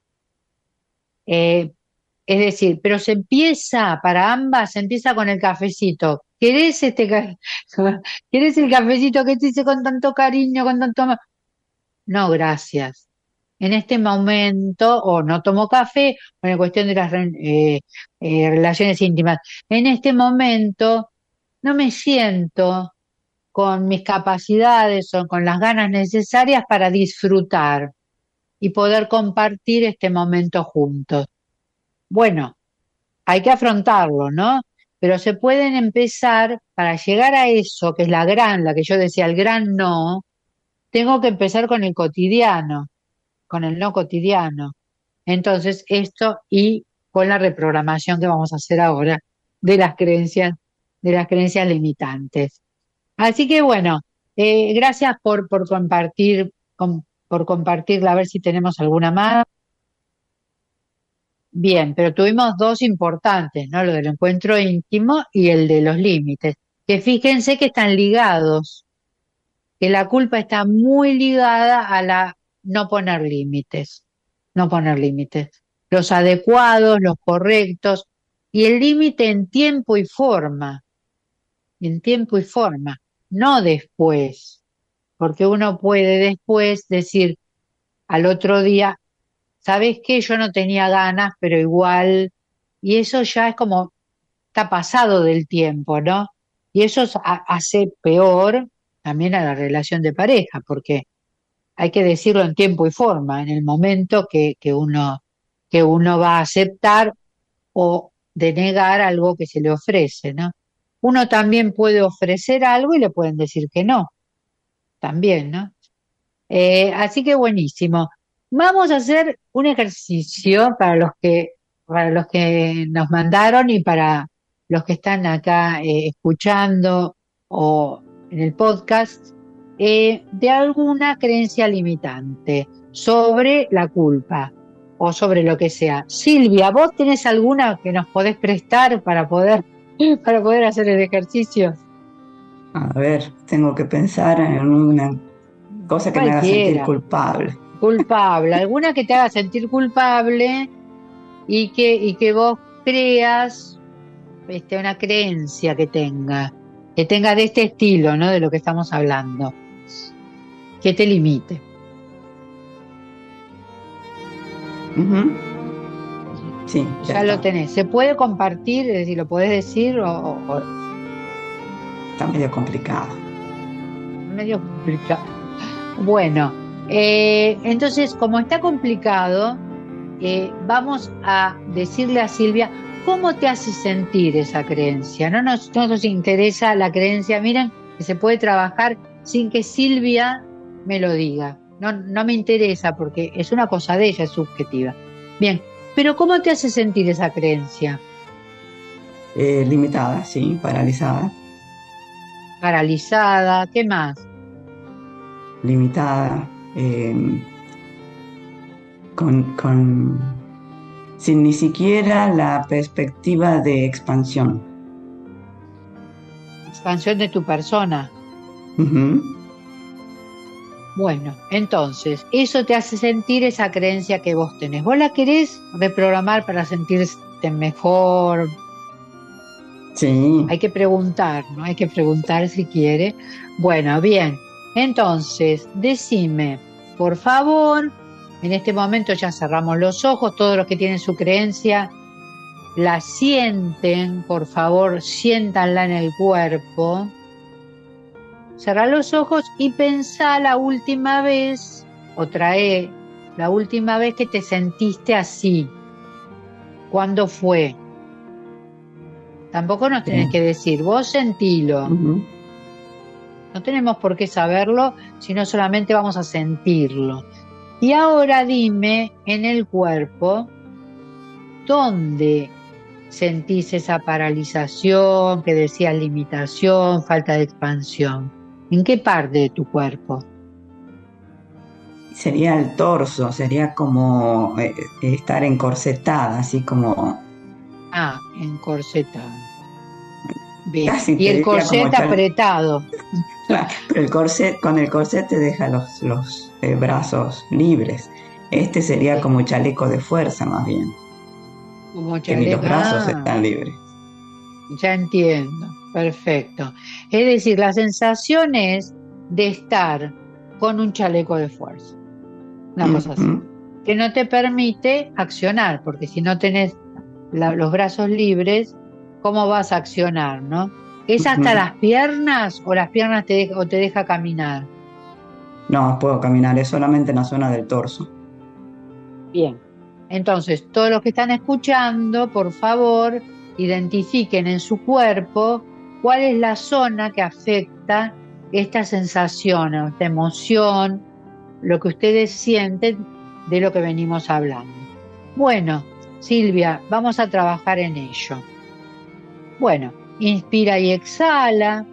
Eh, es decir, pero se empieza para ambas, se empieza con el cafecito. ¿Querés este ca- ¿Querés el cafecito que te hice con tanto cariño, con tanto amor? No, gracias. En este momento, o no tomo café, o en cuestión de las re- eh, eh, relaciones íntimas, en este momento no me siento con mis capacidades o con las ganas necesarias para disfrutar y poder compartir este momento juntos. Bueno, hay que afrontarlo, ¿no? Pero se pueden empezar, para llegar a eso, que es la gran, la que yo decía, el gran no, tengo que empezar con el cotidiano, con el no cotidiano. Entonces, esto y con la reprogramación que vamos a hacer ahora de las creencias, de las creencias limitantes. Así que bueno, eh, gracias por, por compartir, com- por compartirla, a ver si tenemos alguna más. Bien, pero tuvimos dos importantes, ¿no? Lo del encuentro íntimo y el de los límites, que fíjense que están ligados, que la culpa está muy ligada a la no poner límites, no poner límites. los adecuados, los correctos, y el límite en tiempo y forma, en tiempo y forma, no después, porque uno puede después decir al otro día, ¿sabés qué? Yo no tenía ganas, pero igual, y eso ya es como, está pasado del tiempo, ¿no? Y eso es- ha- hace peor también a la relación de pareja, porque hay que decirlo en tiempo y forma, en el momento que, que uno, que uno va a aceptar o denegar algo que se le ofrece, ¿no? Uno también puede ofrecer algo y le pueden decir que no, también, ¿no? Eh, así que buenísimo. Vamos a hacer un ejercicio para los que, para los que nos mandaron y para los que están acá eh, escuchando o en el podcast, eh, de alguna creencia limitante sobre la culpa o sobre lo que sea. Silvia, ¿vos tenés alguna que nos podés prestar para poder, para poder hacer el ejercicio? A ver, tengo que pensar en una cosa que me haga sentir Cualquiera. culpable. Culpable, alguna que te haga sentir culpable y que, y que vos creas este, una creencia que tenga, que tenga de este estilo, ¿no? De lo que estamos hablando, que te limite. Ujú. Sí, Ya, ya lo está. tenés. ¿Se puede compartir? Es decir, ¿lo podés decir o, o- o Está medio complicado. medio complicado? Bueno, eh, entonces, como está complicado, eh, vamos a decirle a Silvia cómo te hace sentir esa creencia. No nos, no nos interesa la creencia, miren, que se puede trabajar sin que Silvia me lo diga. No, no me interesa porque es una cosa de ella, es subjetiva. Bien, pero ¿cómo te hace sentir esa creencia? Eh, limitada, sí, paralizada, Paralizada, ¿qué más? limitada, eh, con, con, sin ni siquiera la perspectiva de expansión. Expansión de tu persona. Ujú. Bueno, entonces, eso te hace sentir esa creencia que vos tenés. ¿Vos la querés reprogramar para sentirte mejor? Sí. Hay que preguntar, ¿no? Hay que preguntar si quiere. Bueno, bien. Entonces, decime, por favor, en este momento ya cerramos los ojos, todos los que tienen su creencia la sienten, por favor, siéntanla en el cuerpo. Cerrá los ojos y pensá la última vez, o trae la última vez que te sentiste así. ¿Cuándo fue? Tampoco nos tenés Sí. que decir, vos sentilo. Ujú. No tenemos por qué saberlo, sino solamente vamos a sentirlo. Y ahora dime en el cuerpo, ¿dónde sentís esa paralización, que decías limitación, falta de expansión? ¿En qué parte de tu cuerpo? Sería el torso, sería como eh, estar encorsetada, así como Ah, encorsetado. Bien. casi Y te el diría como corset chale- apretado. Claro, pero el corset, con el corset te deja los, los eh, brazos libres. Este sería Sí. como chaleco de fuerza más bien, Como que ni los chaleco. brazos Ah, están libres. ya entiendo. Perfecto. Es decir, la sensación es de estar con un chaleco de fuerza. Una cosa así. Ujú. Que no te permite accionar, porque si no tenés la- los brazos libres, ¿cómo vas a accionar, no? ¿Es hasta Ujú. las piernas o las piernas te deja, o te deja caminar? No puedo caminar, es solamente en la zona del torso. Bien. Entonces, todos los que están escuchando, por favor, identifiquen en su cuerpo cuál es la zona que afecta esta sensación, esta emoción, lo que ustedes sienten de lo que venimos hablando. Bueno, Silvia, vamos a trabajar en ello. Bueno, inspira y exhala.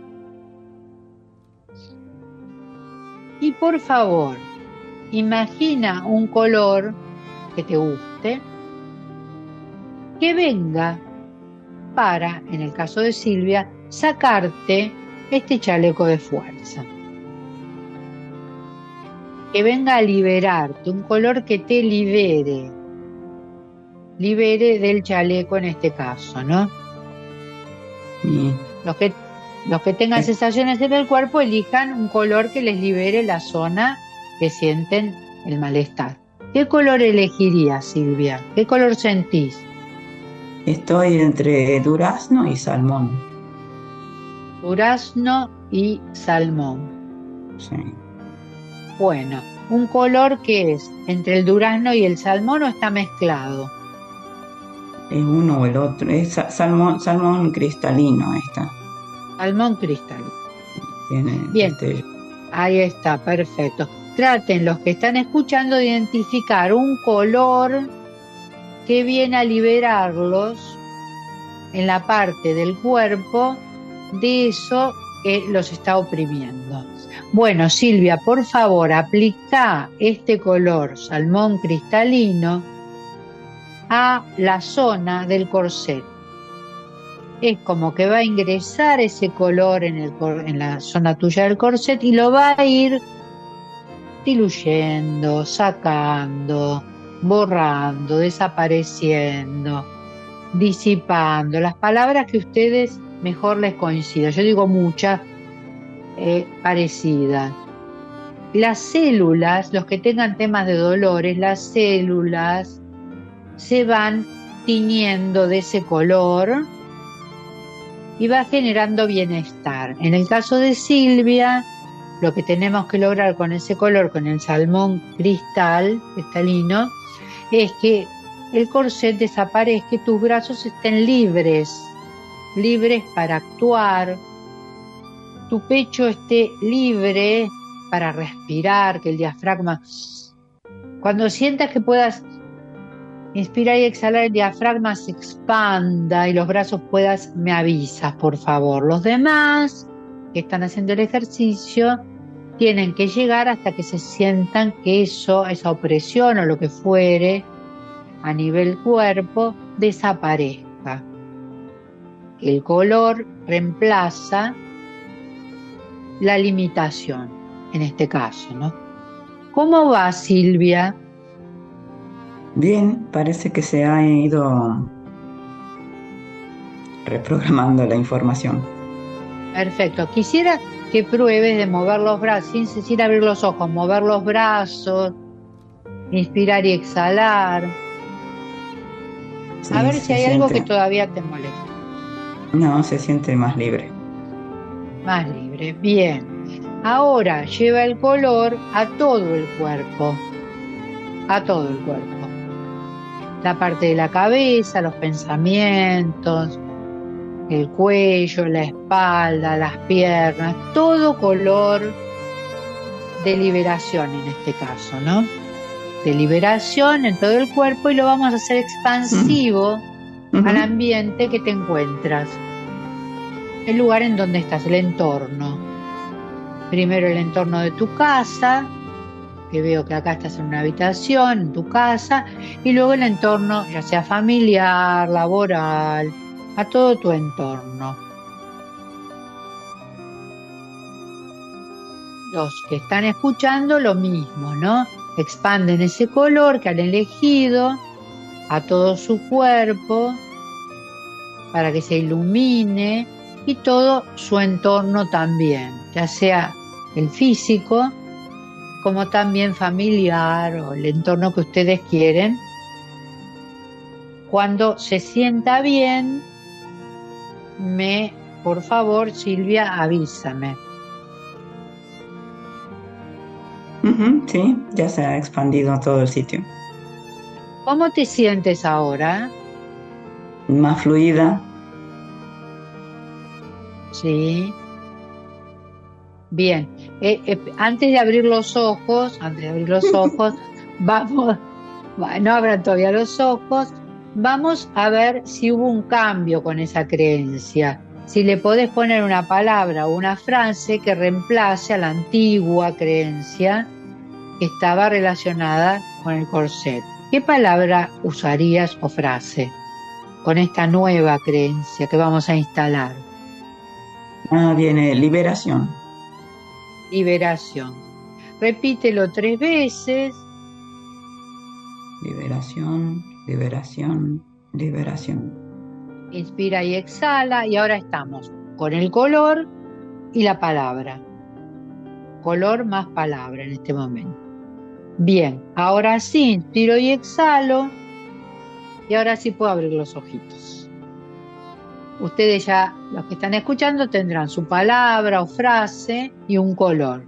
Y por favor, imagina un color que te guste, que venga para, en el caso de Silvia, sacarte este chaleco de fuerza. Que venga a liberarte, un color que te libere. libere del chaleco en este caso, ¿no? Y Los que, los que tengan Eh. sensaciones en el cuerpo elijan un color que les libere la zona que sienten el malestar. ¿Qué color elegirías, Silvia? ¿Qué color sentís? estoy entre durazno y salmón. Durazno y salmón. Sí. Bueno, un color que es entre el durazno y el salmón o está mezclado. Es uno o el otro. Es sa- salmón, salmón cristalino esta. Salmón cristalino. Tiene Bien. destello. Ahí está, perfecto. Traten los que están escuchando de identificar un color que viene a liberarlos en la parte del cuerpo de eso que los está oprimiendo. Bueno, Silvia, por favor, aplica este color salmón cristalino a la zona del corset. Es como que va a ingresar ese color en, el, en la zona tuya del corset y lo va a ir diluyendo, sacando, borrando, desapareciendo, disipando, las palabras que a ustedes mejor les coincidan. Yo digo muchas eh, parecidas. Las células, los que tengan temas de dolores, las células se van tiñendo de ese color y va generando bienestar. En el caso de Silvia, lo que tenemos que lograr con ese color, con el salmón cristal, cristalino, es que el corset desaparezca, que tus brazos estén libres, libres para actuar, tu pecho esté libre para respirar, que el diafragma, cuando sientas que puedas inspirar y exhalar, el diafragma se expanda y los brazos puedas, me avisas, por favor. Los demás que están haciendo el ejercicio tienen que llegar hasta que se sientan que eso, esa opresión o lo que fuere a nivel cuerpo desaparezca. El color reemplaza la limitación, en este caso, ¿no? ¿Cómo va, Silvia? Bien, parece que se ha ido reprogramando la información. Perfecto. Quisiera que pruebes de mover los brazos, sin, sin abrir los ojos, mover los brazos, inspirar y exhalar. Sí, A ver se si hay algo siente- que todavía te molesta. No, se siente más libre. Más libre. Bien. Ahora lleva el color a todo el cuerpo. A todo el cuerpo. La parte de la cabeza, los pensamientos, el cuello, la espalda, las piernas, todo color de liberación en este caso, ¿no? De liberación en todo el cuerpo y lo vamos a hacer expansivo Ujú. al ambiente que te encuentras, el lugar en donde estás, el entorno. Primero el entorno de tu casa, que veo que acá estás en una habitación, en tu casa, y luego el entorno, ya sea familiar, laboral, a todo tu entorno. Los que están escuchando lo mismo, ¿no? Expanden ese color que han elegido a todo su cuerpo para que se ilumine y todo su entorno también, ya sea el físico como también familiar o el entorno que ustedes quieren. Cuando se sienta bien, me, por favor, Silvia, avísame. Ujú, sí, ya se ha expandido a todo el sitio. ¿Cómo te sientes ahora? Más fluida. Sí. Bien. Eh, eh, antes de abrir los ojos, antes de abrir los ojos, vamos, no abran todavía los ojos, vamos a ver si hubo un cambio con esa creencia. Si le podés poner una palabra o una frase que reemplace a la antigua creencia que estaba relacionada con el corset. ¿Qué palabra usarías o frase con esta nueva creencia que vamos a instalar? Ah, viene liberación. Liberación. Repítelo tres veces. Liberación. liberación, liberación. Inspira y exhala, y ahora estamos con el color y la palabra. Color más palabra en este momento. Bien, ahora sí, inspiro y exhalo, y ahora sí puedo abrir los ojitos. Ustedes ya, los que están escuchando, tendrán su palabra o frase y un color.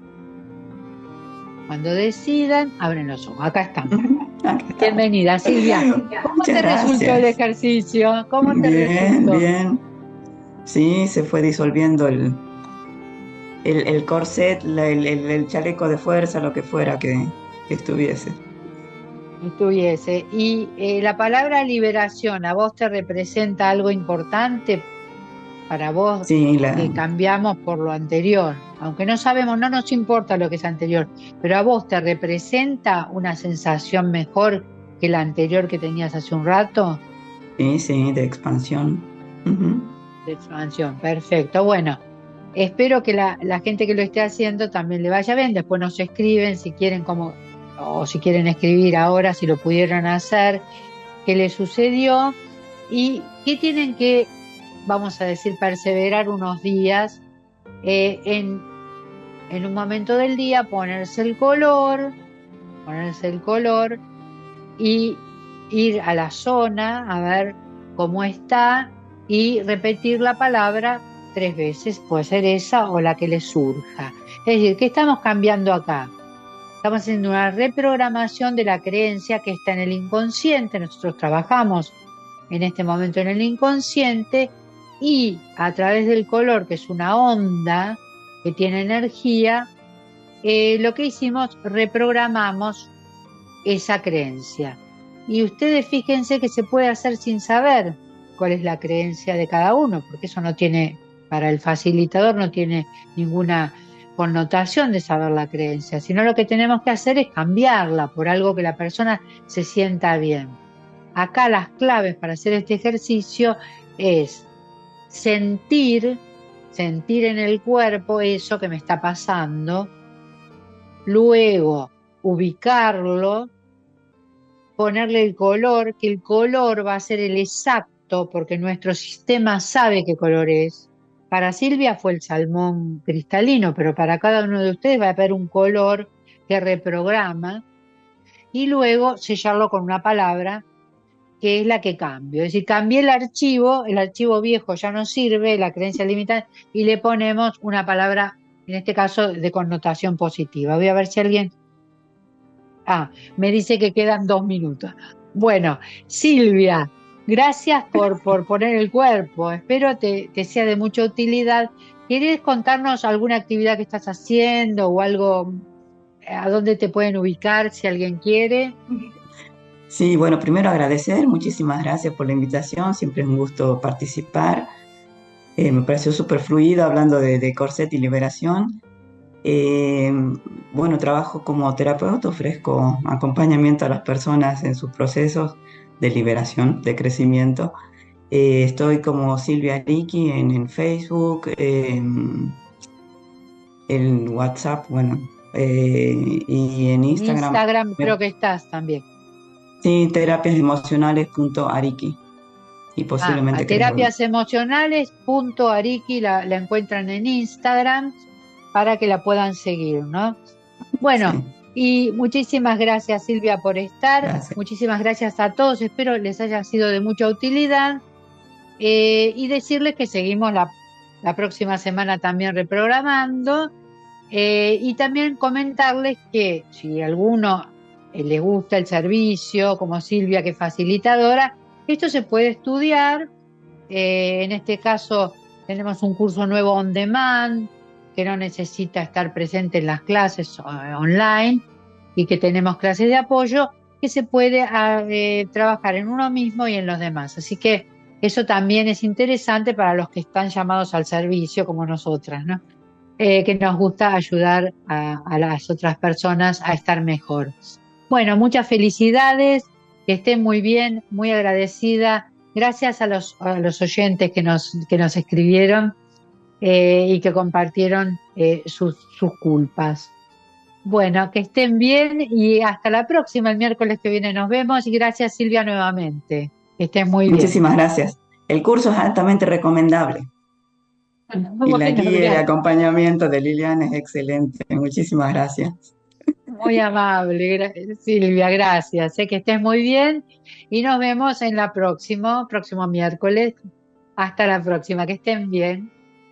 Cuando decidan, abren los ojos. Acá estamos. Acá Bienvenida, Silvia. ¿Cómo Muchas te gracias. resultó el ejercicio? ¿Cómo te bien, resultó? Bien, Sí, se fue disolviendo el, el, el corset, la- el, el- el chaleco de fuerza, lo que fuera que, que estuviese. Estuviese. Y eh, la palabra liberación, ¿a vos te representa algo importante para vos Sí, la, que cambiamos por lo anterior? Aunque no sabemos, no nos importa lo que es anterior, pero a vos te representa una sensación mejor que la anterior que tenías hace un rato. sí, sí, de expansión. Ujú. De expansión, perfecto. Bueno, espero que la, la gente que lo esté haciendo también le vaya bien. Después nos escriben si quieren como, o si quieren escribir ahora, si lo pudieran hacer, qué les sucedió y qué tienen que, vamos a decir, perseverar unos días eh, en, en un momento del día, ponerse el color, ponerse el color y ir a la zona a ver cómo está y repetir la palabra tres veces, puede ser esa o la que les surja. Es decir, ¿qué estamos cambiando acá? Estamos haciendo una reprogramación de la creencia que está en el inconsciente. Nosotros trabajamos en este momento en el inconsciente y a través del color, que es una onda que tiene energía, eh, lo que hicimos, reprogramamos esa creencia. Y ustedes fíjense que se puede hacer sin saber cuál es la creencia de cada uno, porque eso no tiene, para el facilitador no tiene ninguna connotación de saber la creencia, sino lo que tenemos que hacer es cambiarla por algo que la persona se sienta bien. Acá las claves para hacer este ejercicio es sentir, sentir en el cuerpo eso que me está pasando, luego ubicarlo, ponerle el color, que el color va a ser el exacto, porque nuestro sistema sabe qué color es. Para Silvia fue el salmón cristalino, pero para cada uno de ustedes va a haber un color que reprograma, y luego sellarlo con una palabra que es la que cambio. Es decir, cambié el archivo, el archivo viejo ya no sirve, la creencia limitada, y le ponemos una palabra, en este caso, de connotación positiva. Voy a ver si alguien... Ah, me dice que quedan dos minutos. Bueno, Silvia, gracias por, por poner el cuerpo. Espero te, te sea de mucha utilidad. ¿Querés contarnos alguna actividad que estás haciendo o algo, a dónde te pueden ubicar si alguien quiere? Sí, bueno, primero agradecer, muchísimas gracias por la invitación, siempre es un gusto participar. Eh, me pareció súper fluido hablando de, de corset y liberación. Eh, bueno, trabajo como terapeuta, ofrezco acompañamiento a las personas en sus procesos de liberación, de crecimiento. Eh, estoy como Silvia Ariki en, en Facebook, en, en WhatsApp, bueno, eh, y en Instagram. En Instagram creo que estás también. Sí, terapiasemocionales.ariki. Y posiblemente Ah, a terapiasemocionales.ariki la, la encuentran en Instagram para que la puedan seguir, ¿no? Bueno, sí. Y muchísimas gracias, Silvia, por estar. Gracias. Muchísimas gracias a todos. Espero les haya sido de mucha utilidad. Eh, y decirles que seguimos la, la próxima semana también reprogramando. Eh, y también comentarles que si a alguno eh, les gusta el servicio, como Silvia, que es facilitadora, esto se puede estudiar. Eh, en este caso tenemos un curso nuevo on demand, que no necesita estar presente en las clases uh, online, y que tenemos clases de apoyo que se puede uh, eh, trabajar en uno mismo y en los demás. Así que eso también es interesante para los que están llamados al servicio, como nosotras, ¿no? Eh, que nos gusta ayudar a, a las otras personas a estar mejor. Bueno, muchas felicidades, que estén muy bien, muy agradecida. Gracias a los, a los oyentes que nos, que nos escribieron eh, y que compartieron eh, sus, sus culpas. Bueno, que estén bien y hasta la próxima, el miércoles que viene nos vemos y gracias Silvia nuevamente. Que estén muy bien. Muchísimas gracias. El curso es altamente recomendable. Y la guía y el acompañamiento de Liliana es excelente. Muchísimas gracias. Muy amable, Silvia, gracias. Sé que estés muy bien y nos vemos en la próxima, próximo miércoles. Hasta la próxima, que estén bien.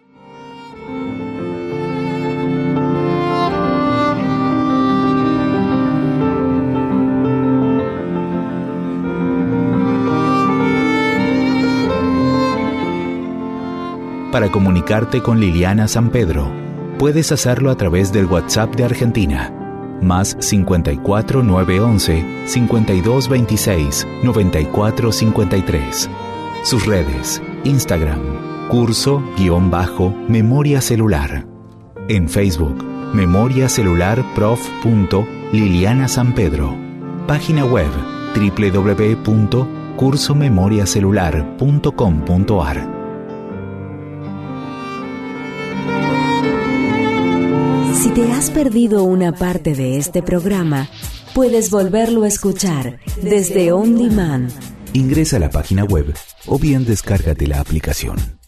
Para comunicarte con Liliana San Pedro, puedes hacerlo a través del WhatsApp de Argentina, más cincuenta y cuatro nueve once cincuenta y dos veintiséis noventa y cuatro cincuenta y tres. Sus redes, Instagram, curso-memoria celular. En Facebook, memoria celular prof punto liliana san pedro. Página web, doble u doble u doble u punto curso memoria celular punto com punto a r. Si te has perdido una parte de este programa, puedes volverlo a escuchar desde On Demand. Ingresa a la página web o bien descárgate la aplicación.